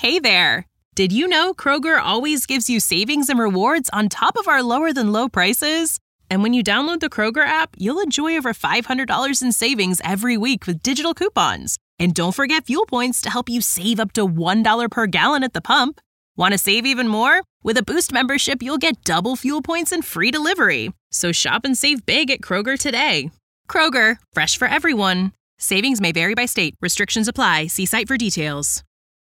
Hey there! Did you know Kroger always gives you savings and rewards on top of our lower-than-low prices? And when you download the Kroger app, you'll enjoy over $500 in savings every week with digital coupons. And don't forget fuel points to help you save up to $1 per gallon at the pump. Want to save even more? With a Boost membership, you'll get double fuel points and free delivery. So shop and save big at Kroger today. Kroger, fresh for everyone. Savings may vary by state. Restrictions apply. See site for details.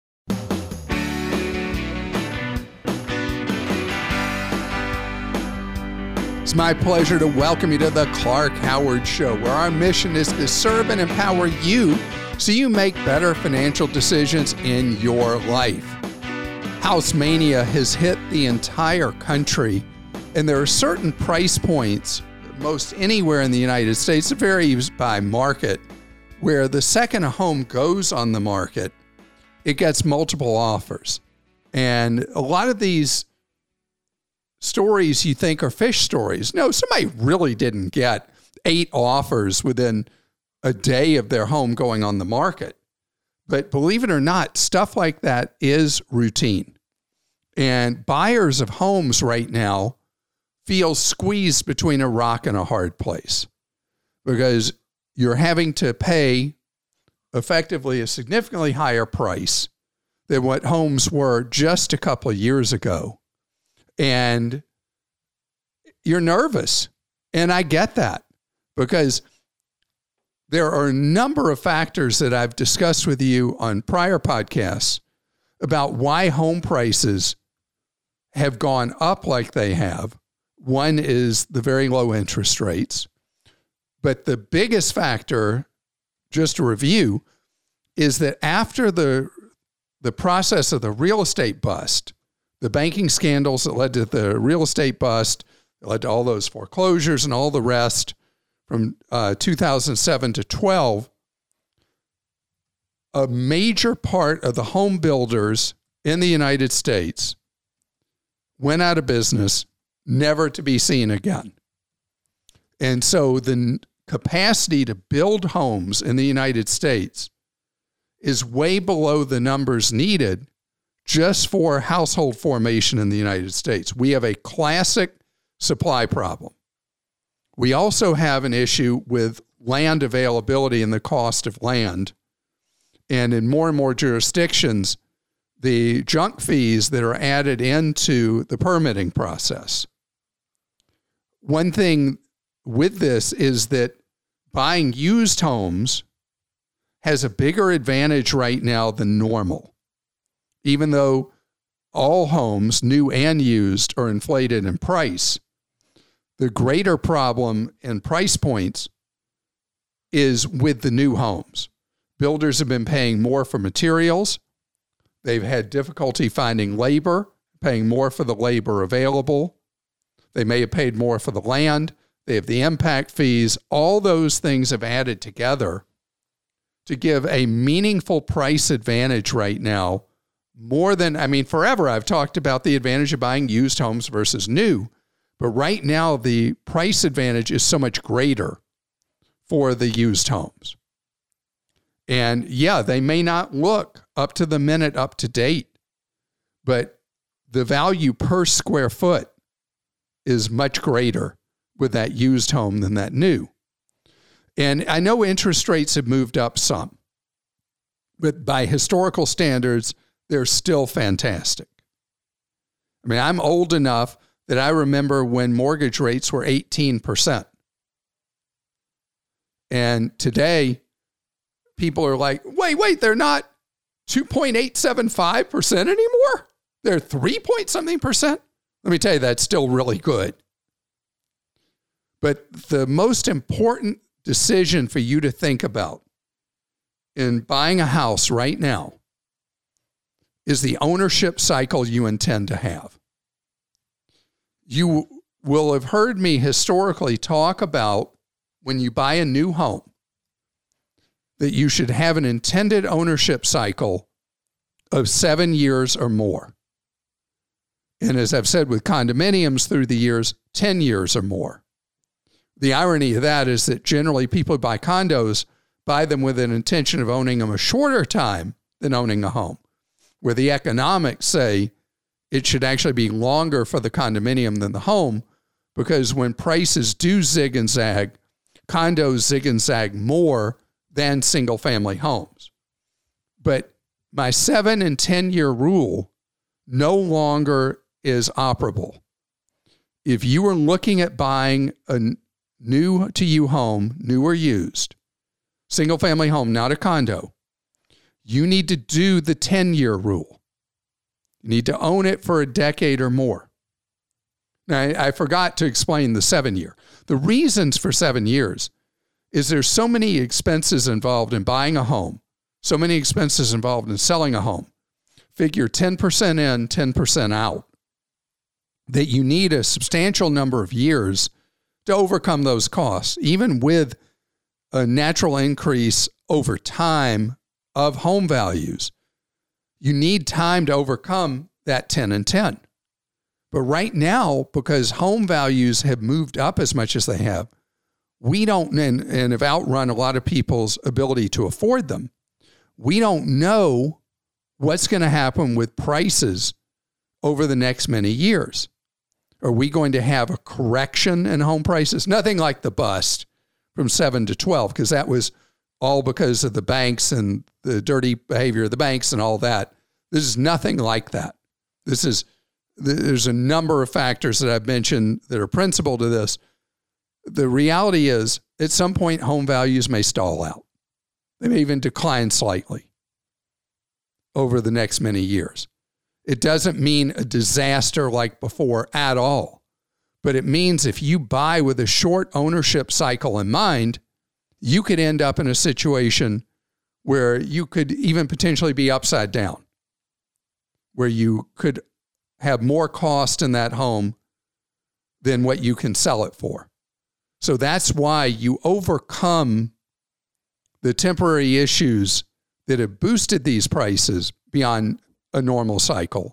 It's my pleasure to welcome you to the Clark Howard Show, where our mission is to serve and empower you so you make better financial decisions in your life. House mania has hit the entire country, and there are certain price points, most anywhere in the United States, it varies by market, where the second a home goes on the market, it gets multiple offers. And a lot of these stories you think are fish stories. No, somebody really didn't get 8 offers within a day of their home going on the market. But believe it or not, stuff like that is routine. And buyers of homes right now feel squeezed between a rock and a hard place because you're having to pay effectively a significantly higher price than what homes were just a couple of years ago. And you're nervous. And I get that because there are a number of factors that I've discussed with you on prior podcasts about why home prices have gone up like they have. One is the very low interest rates. But the biggest factor, just to review, is that after the process of the real estate bust, the banking scandals that led to the real estate bust, that led to all those foreclosures and all the rest from 2007 to 12, a major part of the home builders in the United States went out of business, never to be seen again. And so the capacity to build homes in the United States is way below the numbers needed just for household formation in the United States. We have a classic supply problem. We also have an issue with land availability and the cost of land. And in more and more jurisdictions, the junk fees that are added into the permitting process. One thing with this is that buying used homes has a bigger advantage right now than normal. Even though all homes, new and used, are inflated in price, the greater problem in price points is with the new homes. Builders have been paying more for materials. They've had difficulty finding labor, paying more for the labor available. They may have paid more for the land. They have the impact fees. All those things have added together to give a meaningful price advantage right now. More than, forever I've talked about the advantage of buying used homes versus new. But right now, the price advantage is so much greater for the used homes. And yeah, they may not look up to the minute, up to date, but the value per square foot is much greater with that used home than that new. And I know interest rates have moved up some, but by historical standards, they're still fantastic. I'm old enough that I remember when mortgage rates were 18%. And today, people are like, wait, they're not 2.875% anymore? They're 3-point-something%? Let me tell you, that's still really good. But the most important decision for you to think about in buying a house right now is the ownership cycle you intend to have. You will have heard me historically talk about when you buy a new home, that you should have an intended ownership cycle of 7 years or more. And as I've said with condominiums through the years, 10 years or more. The irony of that is that generally people who buy condos buy them with an intention of owning them a shorter time than owning a home. where the economics say it should actually be longer for the condominium than the home, because when prices do zig and zag, condos zig and zag more than single-family homes. But my 7 and 10-year rule no longer is operable. If you are looking at buying a new-to-you home, new or used, single-family home, not a condo, you need to do the 10-year rule. You need to own it for a decade or more. Now, I forgot to explain the 7-year. The reasons for 7 years is there's so many expenses involved in buying a home, so many expenses involved in selling a home. Figure 10% in, 10% out, that you need a substantial number of years to overcome those costs, even with a natural increase over time of home values. You need time to overcome that 10 and 10. But right now, because home values have moved up as much as they have, we don't, and have outrun a lot of people's ability to afford them, we don't know what's going to happen with prices over the next many years. Are we going to have a correction in home prices? Nothing like the bust from 7 to 12, because that was all because of the banks and the dirty behavior of the banks and all that. This is nothing like that. There's a number of factors that I've mentioned that are principal to this. The reality is, at some point, home values may stall out. They may even decline slightly over the next many years. It doesn't mean a disaster like before at all, but it means if you buy with a short ownership cycle in mind, you could end up in a situation where you could even potentially be upside down, where you could have more cost in that home than what you can sell it for. So that's why you overcome the temporary issues that have boosted these prices beyond a normal cycle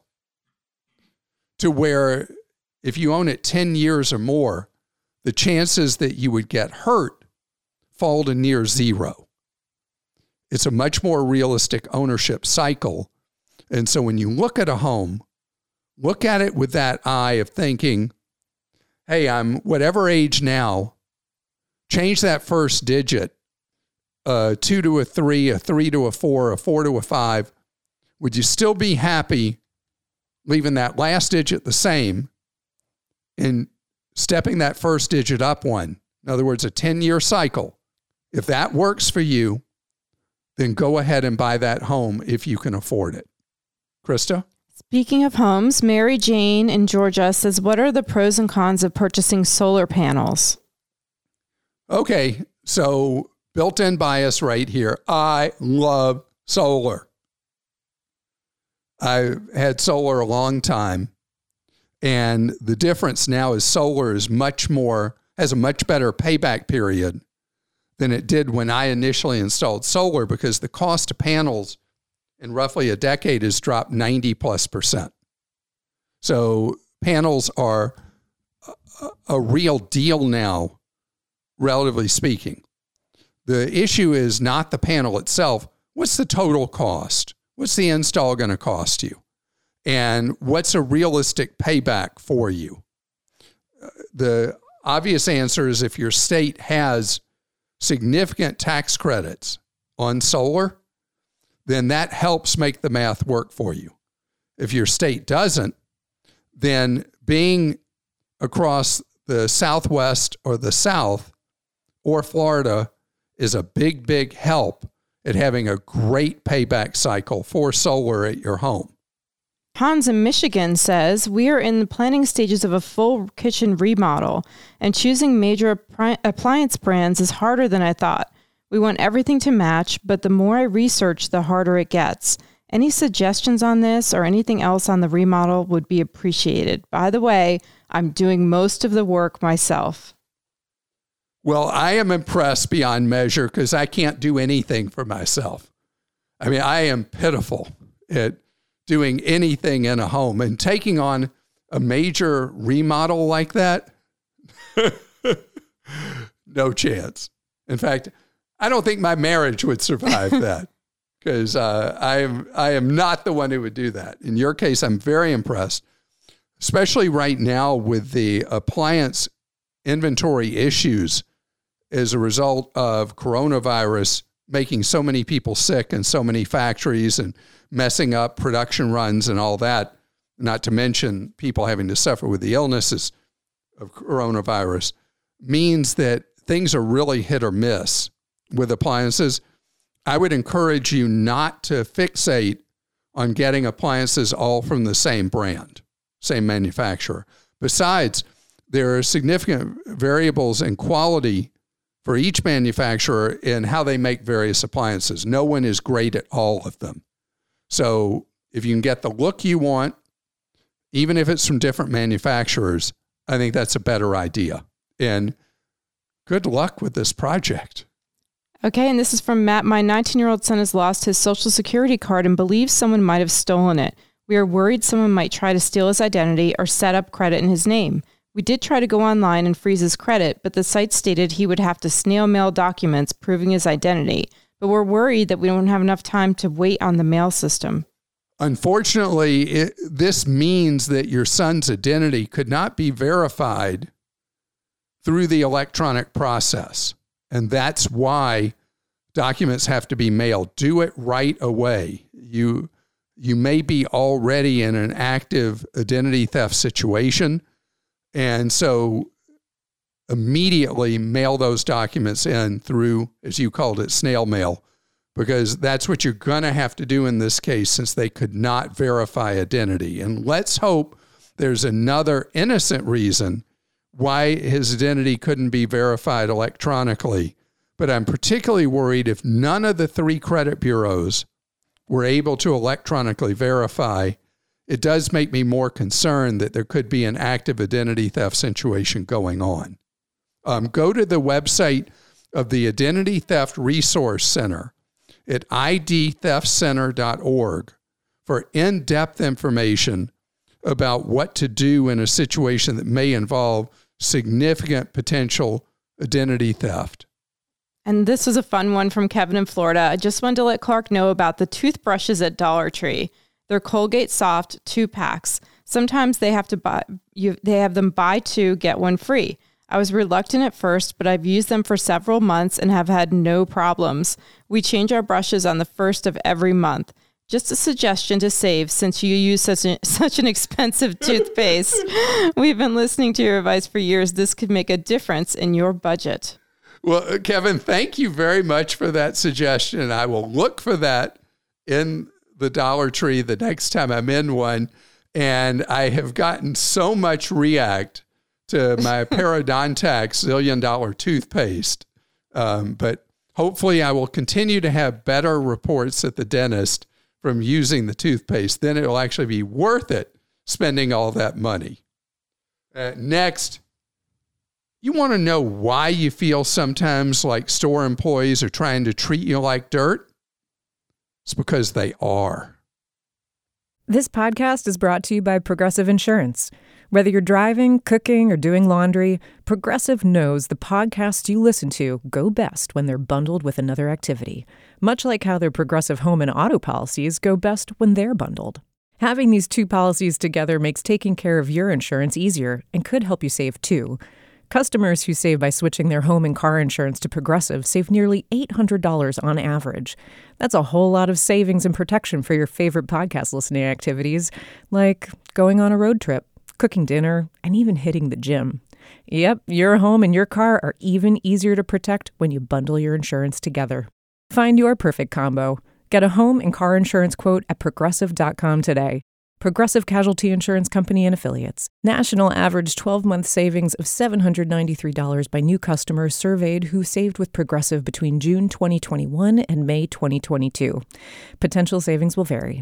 to where if you own it 10 years or more, the chances that you would get hurt fall to near zero. It's a much more realistic ownership cycle. And so when you look at a home, look at it with that eye of thinking, hey, I'm whatever age now, change that first digit, 2 to a 3, a 3 to a 4, a 4 to a 5. Would you still be happy leaving that last digit the same and stepping that first digit up one? In other words, a 10-year cycle. If that works for you, then go ahead and buy that home if you can afford it. Krista? Speaking of homes, Mary Jane in Georgia says, what are the pros and cons of purchasing solar panels? Okay, so built-in bias right here. I love solar. I've had solar a long time, and the difference now is solar is has a much better payback period than it did when I initially installed solar, because the cost of panels in roughly a decade has dropped 90+%. So panels are a real deal now, relatively speaking. The issue is not the panel itself. What's the total cost? What's the install going to cost you? And what's a realistic payback for you? The obvious answer is if your state has significant tax credits on solar, then that helps make the math work for you. If your state doesn't, then being across the Southwest or the South or Florida is a big, big help at having a great payback cycle for solar at your home. Hans in Michigan says, we are in the planning stages of a full kitchen remodel, and choosing major appliance brands is harder than I thought. We want everything to match, but the more I research, the harder it gets. Any suggestions on this or anything else on the remodel would be appreciated. By the way, I'm doing most of the work myself. Well, I am impressed beyond measure because I can't do anything for myself. I mean, I am pitiful at doing anything in a home, and taking on a major remodel like that, no chance. In fact, I don't think my marriage would survive that. because I am not the one who would do that. In your case, I'm very impressed, especially right now with the appliance inventory issues as a result of coronavirus making so many people sick in so many factories and messing up production runs and all that, not to mention people having to suffer with the illnesses of coronavirus, means that things are really hit or miss with appliances. I would encourage you not to fixate on getting appliances all from the same brand, same manufacturer. Besides, there are significant variables in quality for each manufacturer in how they make various appliances. No one is great at all of them. So if you can get the look you want, even if it's from different manufacturers, I think that's a better idea. And good luck with this project. Okay, and this is from Matt. My 19-year-old son has lost his Social Security card and believes someone might have stolen it. We are worried someone might try to steal his identity or set up credit in his name. We did try to go online and freeze his credit, but the site stated he would have to snail mail documents proving his identity. But we're worried that we don't have enough time to wait on the mail system. Unfortunately, this means that your son's identity could not be verified through the electronic process. And that's why documents have to be mailed. Do it right away. You may be already in an active identity theft situation. And so immediately mail those documents in through, as you called it, snail mail, because that's what you're going to have to do in this case since they could not verify identity. And let's hope there's another innocent reason why his identity couldn't be verified electronically. But I'm particularly worried if none of the 3 credit bureaus were able to electronically verify. It does make me more concerned that there could be an active identity theft situation going on. Go to the website of the Identity Theft Resource Center at idtheftcenter.org for in-depth information about what to do in a situation that may involve significant potential identity theft. And this was a fun one from Kevin in Florida. I just wanted to let Clark know about the toothbrushes at Dollar Tree. They're Colgate Soft 2-packs. Sometimes they have them buy 2, get 1 free. I was reluctant at first, but I've used them for several months and have had no problems. We change our brushes on the 1st of every month. Just a suggestion to save since you use such an expensive toothpaste. We've been listening to your advice for years. This could make a difference in your budget. Well, Kevin, thank you very much for that suggestion. I will look for that in the Dollar Tree the next time I'm in one. And I have gotten so much react to my Parodontax $1 zillion toothpaste. But hopefully I will continue to have better reports at the dentist from using the toothpaste. Then it will actually be worth it spending all that money. Next, you want to know why you feel sometimes like store employees are trying to treat you like dirt? It's because they are. This podcast is brought to you by Progressive Insurance. Whether you're driving, cooking, or doing laundry, Progressive knows the podcasts you listen to go best when they're bundled with another activity, much like how their Progressive home and auto policies go best when they're bundled. Having these 2 policies together makes taking care of your insurance easier and could help you save too. Customers who save by switching their home and car insurance to Progressive save nearly $800 on average. That's a whole lot of savings and protection for your favorite podcast listening activities, like going on a road trip, cooking dinner, and even hitting the gym. Yep, your home and your car are even easier to protect when you bundle your insurance together. Find your perfect combo. Get a home and car insurance quote at Progressive.com today. Progressive Casualty Insurance Company and Affiliates. National average 12-month savings of $793 by new customers surveyed who saved with Progressive between June 2021 and May 2022. Potential savings will vary.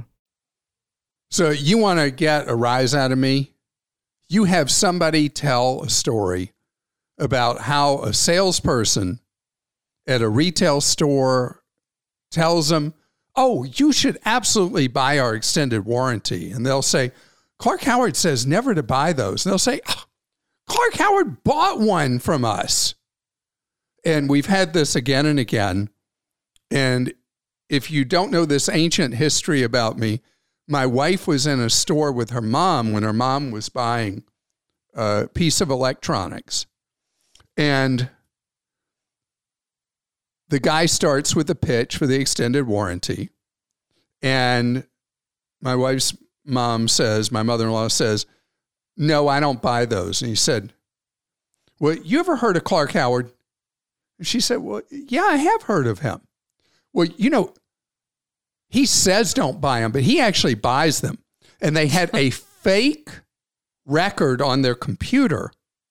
So you want to get a rise out of me? You have somebody tell a story about how a salesperson at a retail store tells them, oh, you should absolutely buy our extended warranty. And they'll say, Clark Howard says never to buy those. And they'll say, oh, Clark Howard bought one from us. And we've had this again and again. And if you don't know this ancient history about me, my wife was in a store with her mom when her mom was buying a piece of electronics. And the guy starts with a pitch for the extended warranty. And my wife's mom says, my mother-in-law says, no, I don't buy those. And he said, well, you ever heard of Clark Howard? And she said, well, yeah, I have heard of him. Well, you know, he says don't buy them, but he actually buys them. And they had a fake record on their computer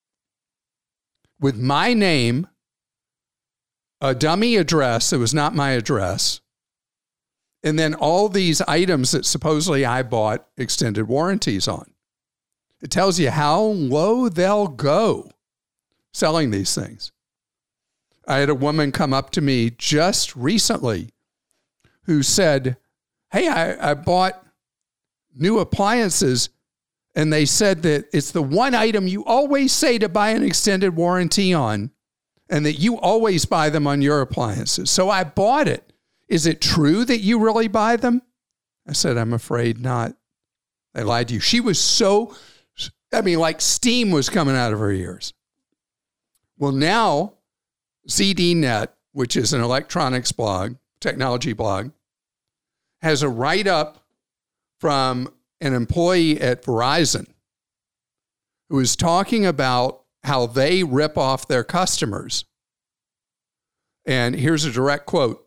with my name, a dummy address that was not my address, and then all these items that supposedly I bought extended warranties on. It tells you how low they'll go selling these things. I had a woman come up to me just recently who said, hey, I bought new appliances, and they said that it's the one item you always say to buy an extended warranty on, and that you always buy them on your appliances. So I bought it. Is it true that you really buy them? I said, I'm afraid not. They lied to you. She was so, like steam was coming out of her ears. Well, now ZDNet, which is an electronics blog, technology blog, has a write-up from an employee at Verizon who is talking about how they rip off their customers. And here's a direct quote.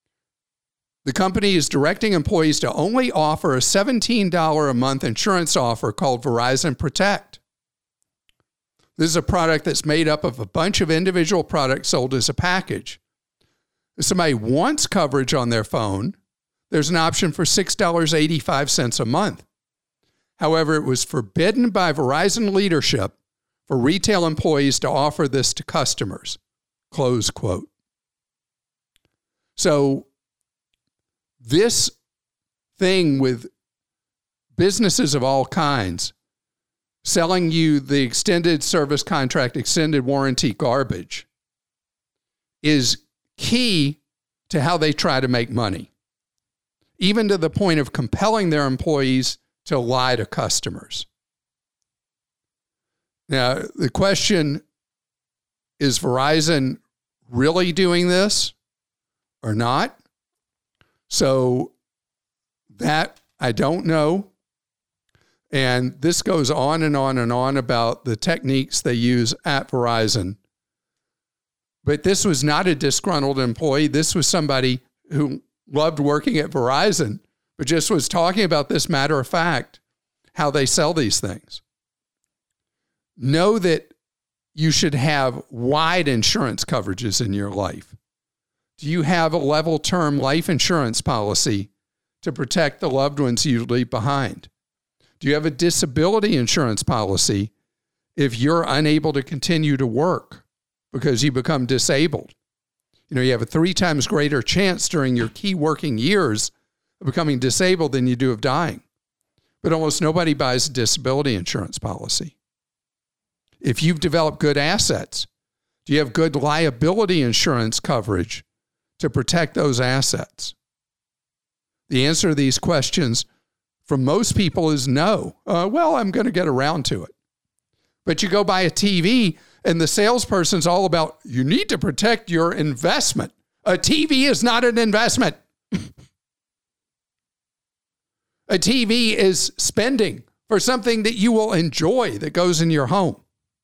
The company is directing employees to only offer a $17 a month insurance offer called Verizon Protect. This is a product that's made up of a bunch of individual products sold as a package. If somebody wants coverage on their phone, there's an option for $6.85 a month. However, it was forbidden by Verizon leadership for retail employees to offer this to customers. Close quote. So this thing with businesses of all kinds selling you the extended service contract, extended warranty garbage is key to how they try to make money, even to the point of compelling their employees to lie to customers. Now, the question is Verizon really doing this or not? So that I don't know. And this goes on and on and on about the techniques they use at Verizon. But this was not a disgruntled employee. This was somebody who loved working at Verizon, but just was talking about this matter of fact, how they sell these things. Know that you should have wide insurance coverages in your life. Do you have a level term life insurance policy to protect the loved ones you leave behind? Do you have a disability insurance policy if you're unable to continue to work because you become disabled? You know, you have a 3 times greater chance during your key working years of becoming disabled than you do of dying. But almost nobody buys a disability insurance policy. If you've developed good assets, do you have good liability insurance coverage to protect those assets? The answer to these questions from most people is no. Well, I'm going to get around to it. But you go buy a TV and the salesperson's all about, you need to protect your investment. A TV is not an investment. A TV is spending for something that you will enjoy that goes in your home.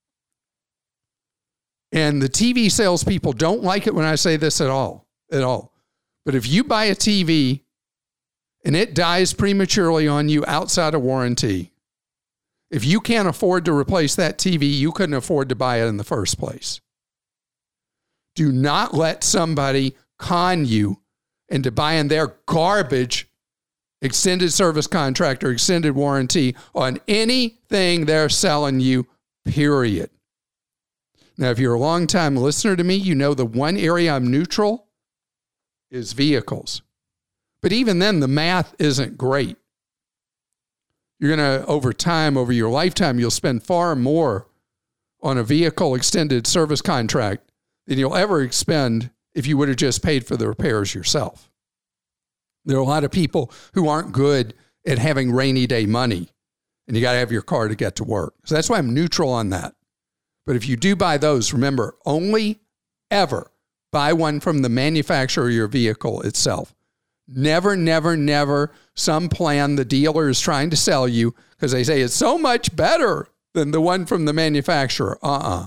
And the TV salespeople don't like it when I say this at all. But if you buy a TV and it dies prematurely on you outside of warranty, if you can't afford to replace that TV, you couldn't afford to buy it in the first place. Do not let somebody con you into buying their garbage extended service contract or extended warranty on anything they're selling you, period. Now, if you're a longtime listener to me, you know the one area I'm neutral is vehicles. But even then, the math isn't great. You're going to, over time, over your lifetime, you'll spend far more on a vehicle extended service contract than you'll ever expend if you would have just paid for the repairs yourself. There are a lot of people who aren't good at having rainy day money, and you got to have your car to get to work. So that's why I'm neutral on that. But if you do buy those, remember, only ever buy one from the manufacturer of your vehicle itself. Never, never, never some plan the dealer is trying to sell you because they say it's so much better than the one from the manufacturer.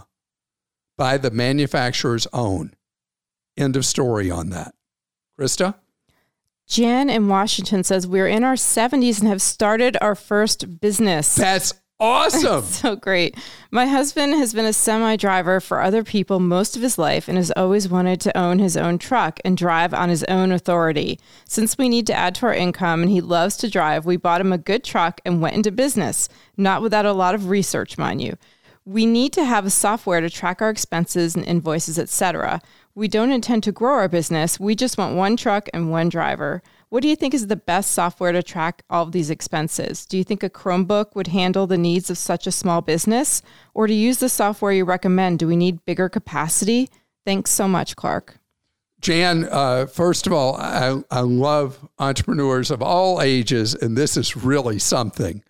Buy the manufacturer's own. End of story on that. Krista? Jan in Washington says, we're in our 70s and have started our first business. That's awesome. So great. My husband has been a semi-driver for other people most of his life and has always wanted to own his own truck and drive on his own authority. Since we need to add to our income and he loves to drive, we bought him a good truck and went into business, not without a lot of research, mind you. We need to have a software to track our expenses and invoices, etc. We don't intend to grow our business. We just want one truck and one driver. What do you think is the best software to track all of these expenses? Do you think a Chromebook would handle the needs of such a small business? Or to use the software you recommend, do we need bigger capacity? Thanks so much, Clark. Jan, first of all, I love entrepreneurs of all ages, and this is really something.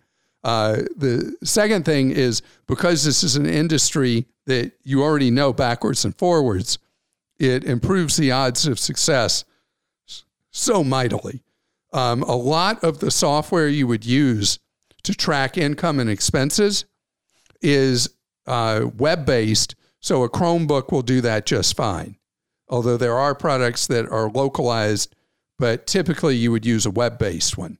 The second thing is, because this is an industry that you already know backwards and forwards, it improves the odds of success so mightily. A lot of the software you would use to track income and expenses is web-based, so a Chromebook will do that just fine. Although there are products that are localized, but typically you would use a web-based one.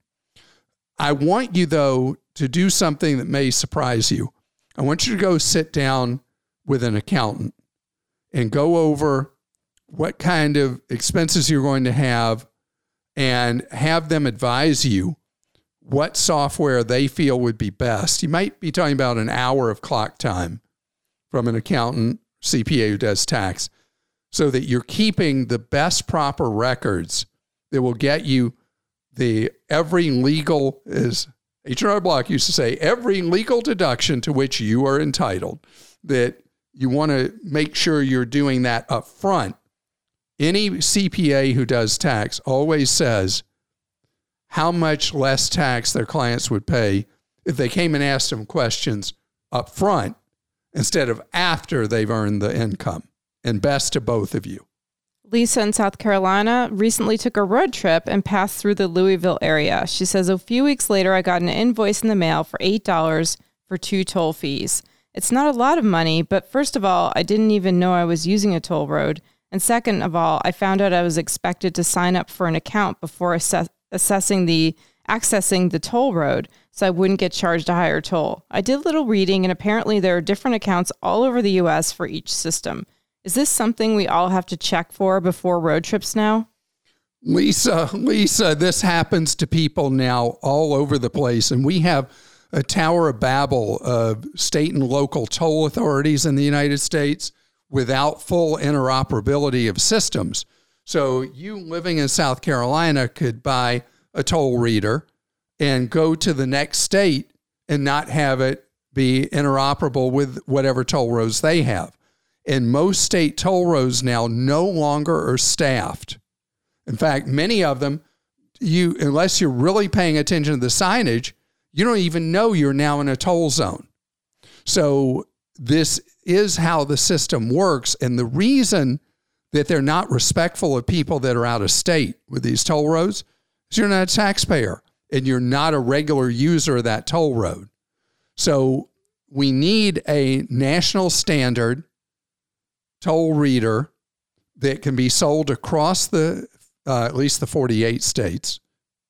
I want you, though, to do something that may surprise you. I want you to go sit down with an accountant and go over what kind of expenses you're going to have and have them advise you what software they feel would be best. You might be talking about an hour of clock time from an accountant, CPA who does tax, so that you're keeping the best proper records that will get you every legal, as H&R Block used to say, every legal deduction to which you are entitled, that you want to make sure you're doing that up front. Any CPA who does tax always says how much less tax their clients would pay if they came and asked them questions up front instead of after they've earned the income. And best to both of you. Lisa in South Carolina recently took a road trip and passed through the Louisville area. She says, a few weeks later, I got an invoice in the mail for $8 for 2 toll fees. It's not a lot of money, but first of all, I didn't even know I was using a toll road. And second of all, I found out I was expected to sign up for an account before accessing the toll road, so I wouldn't get charged a higher toll. I did a little reading, and apparently there are different accounts all over the U.S. for each system. Is this something we all have to check for before road trips now? Lisa, this happens to people now all over the place. And we have a Tower of Babel of state and local toll authorities in the United States without full interoperability of systems. So you living in South Carolina could buy a toll reader and go to the next state and not have it be interoperable with whatever toll roads they have. And most state toll roads now no longer are staffed. In fact, many of them, unless you're really paying attention to the signage, you don't even know you're now in a toll zone. So this is how the system works. And the reason that they're not respectful of people that are out of state with these toll roads is you're not a taxpayer and you're not a regular user of that toll road. So we need a national standard toll reader that can be sold across at least the 48 states,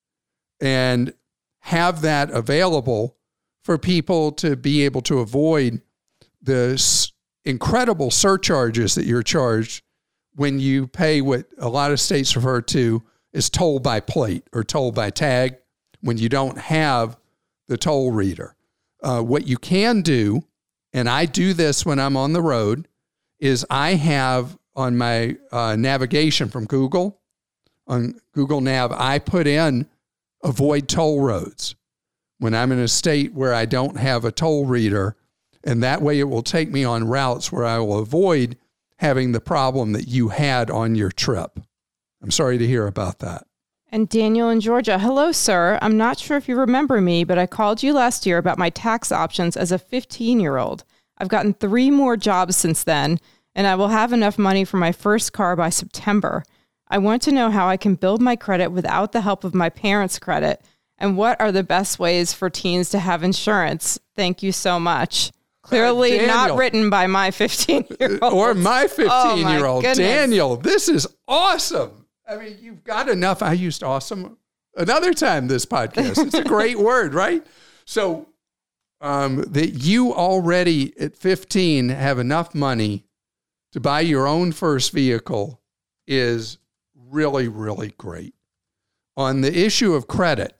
and have that available for people to be able to avoid the incredible surcharges that you're charged when you pay what a lot of states refer to as toll by plate or toll by tag when you don't have the toll reader. What you can do, and I do this when I'm on the road, is I have on my navigation from Google, on Google Nav, I put in avoid toll roads when I'm in a state where I don't have a toll reader. And that way it will take me on routes where I will avoid having the problem that you had on your trip. I'm sorry to hear about that. And Daniel in Georgia. Hello, sir. I'm not sure if you remember me, but I called you last year about my tax options as a 15-year-old. I've gotten 3 more jobs since then, and I will have enough money for my first car by September. I want to know how I can build my credit without the help of my parents' credit, and what are the best ways for teens to have insurance? Thank you so much. Clearly not written by my 15-year-old. Or my 15-year-old. Oh, Daniel, this is awesome. I mean, you've got enough. I used awesome another time this podcast. It's a great word, right? So that you already at 15 have enough money to buy your own first vehicle is really, really great. On the issue of credit,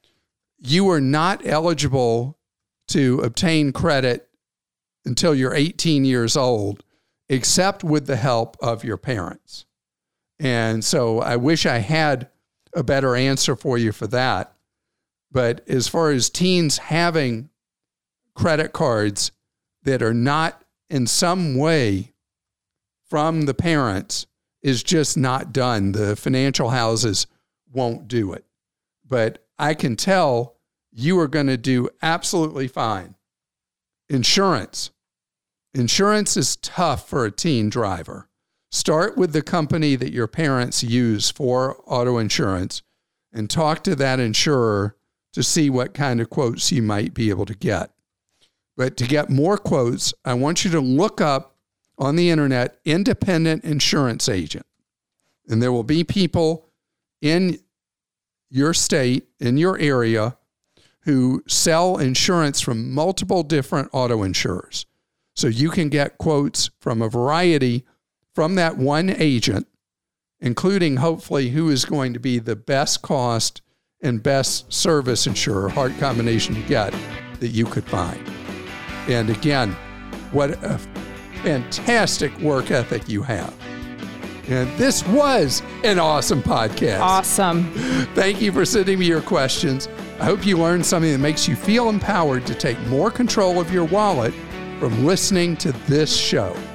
you are not eligible to obtain credit until you're 18 years old, except with the help of your parents. And so I wish I had a better answer for you for that. But as far as teens having credit cards that are not in some way from the parents is just not done. The financial houses won't do it. But I can tell you are going to do absolutely fine. Insurance. Insurance is tough for a teen driver. Start with the company that your parents use for auto insurance and talk to that insurer to see what kind of quotes you might be able to get. But to get more quotes, I want you to look up on the internet, independent insurance agent. And there will be people in your state, in your area, who sell insurance from multiple different auto insurers. So you can get quotes from a variety from that one agent, including hopefully who is going to be the best cost and best service insurer, hard combination to get, that you could find. And again, what a fantastic work ethic you have. And this was an awesome podcast. Awesome. Thank you for sending me your questions. I hope you learned something that makes you feel empowered to take more control of your wallet from listening to this show.